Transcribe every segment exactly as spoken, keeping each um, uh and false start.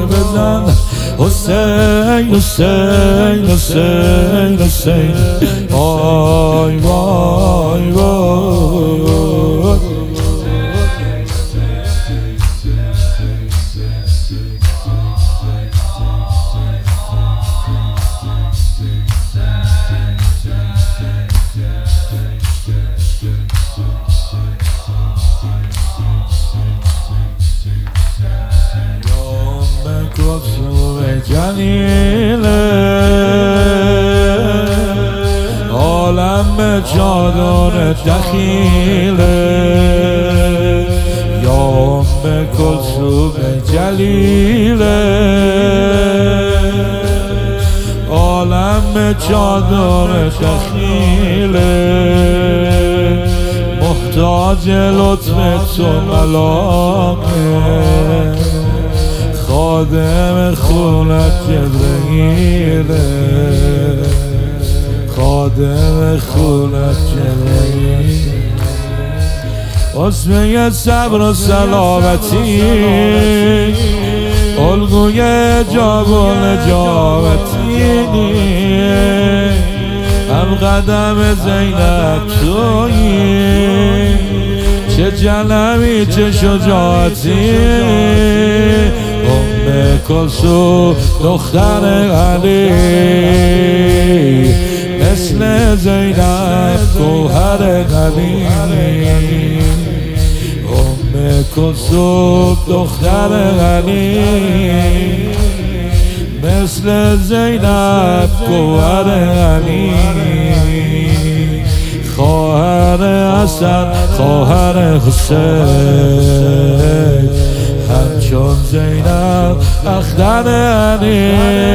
بزن حسین حسین حسین حسین وای وای وای جلیله عالم چادر دخیله یا ام کلثوم جلیله عالم چادر دخیله محتاج لطف تو ملاقه خادم خونت جبرئیله خادم خونت جبرئیله اسمه صبر و سلامتی الگوی جاب و نجابتی هم قدم زینب تویی چه جلوی چه شجاعتی ام کلثوم دختر علی مثل زینب گوهر علی ام کلثوم دختر علی مثل زینب گوهر علی خواهر حسن خواهر حسین همچون زینب اختر علی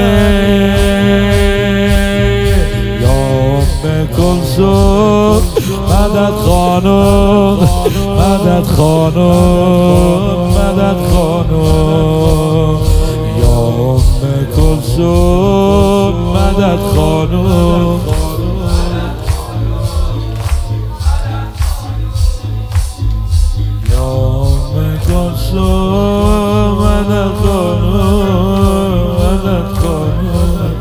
یا ام کلثوم مدد خانم مدد خانم مدد خانم یا ام کلثوم مدد خانم کلثوم مدد خانم مدد خانم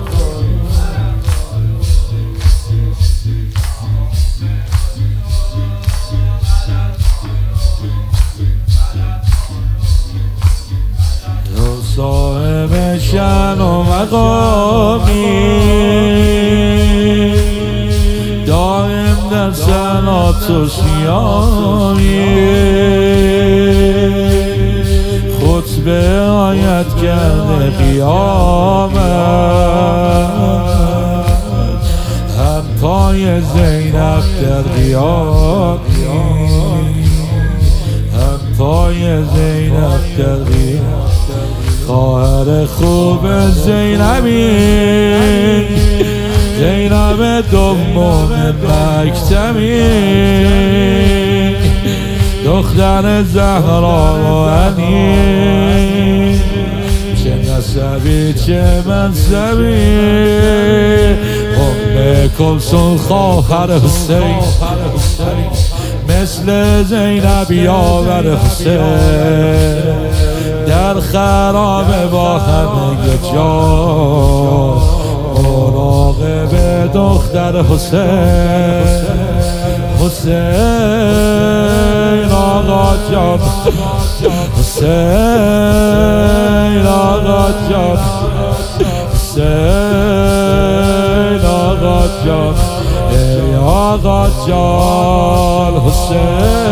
تو صاحب شأن و مقامی دائم در صلات و صیامی خطبه آیت کرده قیامت هم پای زینب در قیامی هم پای زینب در قیامی خواهر خوب زینبی زینب دوم مکتمی دختر زهرا و علی چه نسبی چه منصبی ام کلثوم خواهر حسین مثل زینب یاور حسین در خرابه با همه جا مراقب دختر حسین حسین آقا جان حسین آقا جان حسین آقا جان ای آقا جان حسین